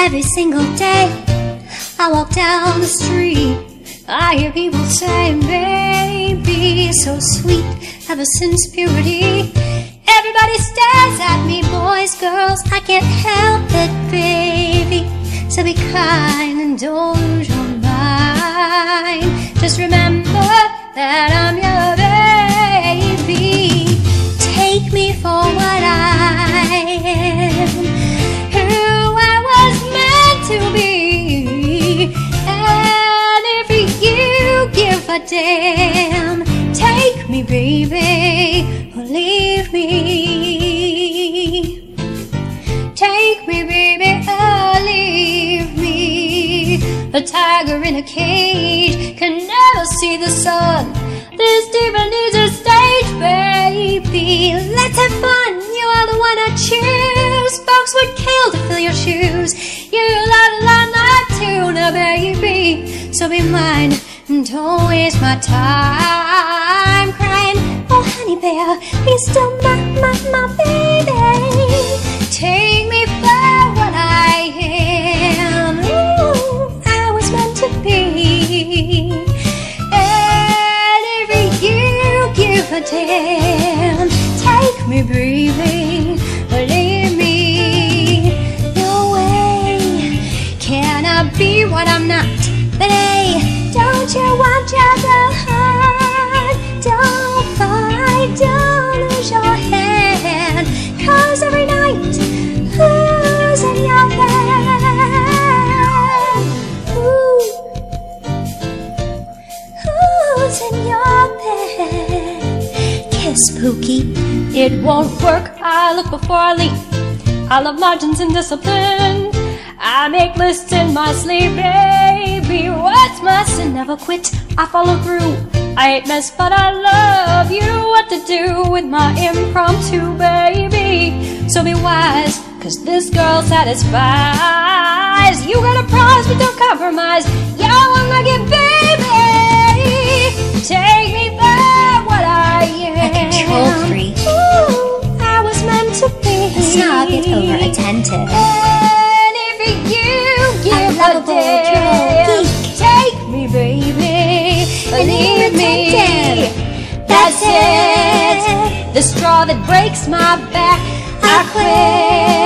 Every single day I walk down the street, I hear people saying, baby, so sweet, ever since puberty. Everybody stares at me, boys, girls, I can't help it, baby. So be kind and don't lose your mind. Just remember that I'm your baby. Take me for what I am, who I was meant to be. And if you give a damn, take me, baby, or leave me. Take me, baby, or leave me. A tiger in a cage can never see the sun. This demon needs a stage, baby. Let's have fun, you are the one I choose. Folks would kill to fill your shoes. You la tuna, baby. So be mine and don't waste my time crying, oh honey bear, be still my baby. Take me for what I am, ooh, I was meant to be. And if you give a damn, take me, baby, or leave me. No way can I be what I'm not, but hey, don't you want your girl heart? Don't fight, don't lose your head, 'cause every night who's in your bed? Ooh, who's in your bed? Kiss, Pookie. It won't work, I look before I leap. I love margins and discipline. I make lists in my sleep, baby. What's my sin? Never quit, I follow through. I hate mess, but I love you. What to do with my impromptu, baby? So be wise, 'cause this girl satisfies. You got a prize, but don't compromise. You're one lucky baby. Take me for what I am. A control freak. Ooh, I was meant to be. A snob yet over attentive. And if you give a damn, take me, baby, leave me. That's it. The straw that breaks my back, I quit.